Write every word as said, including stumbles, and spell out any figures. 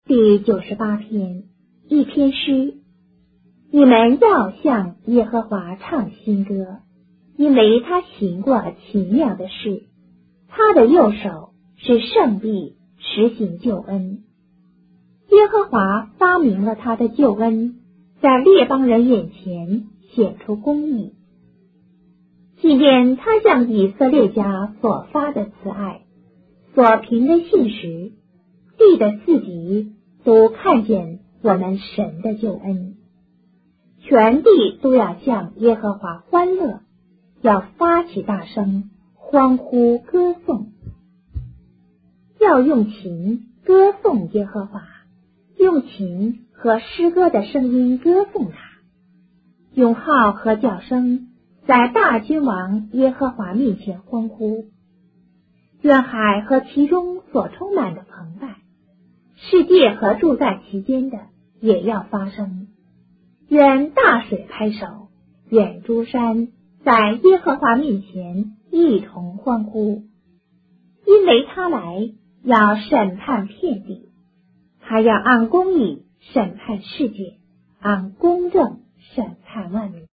第九十八篇，一篇诗。你们要向耶和华唱新歌，因为他行过奇妙的事，他的右手是圣臂，实行救恩。耶和华发明了他的救恩，在列邦人眼前显出公义。纪念他向以色列家所发的慈爱，所凭的信实，地的四极都看见我们神的救恩。全地都要向耶和华欢乐，要发起大声，欢呼歌颂。要用琴歌颂耶和华，用琴和诗歌的声音歌颂他，用号和叫声在大君王耶和华面前欢呼。愿海和其中所充满的澎湃，世界和住在其间的也要发声。愿大水拍手，愿诸山在耶和华面前一同欢呼，因为他来要审判遍地，他要按公义审判世界，按公正审判万民。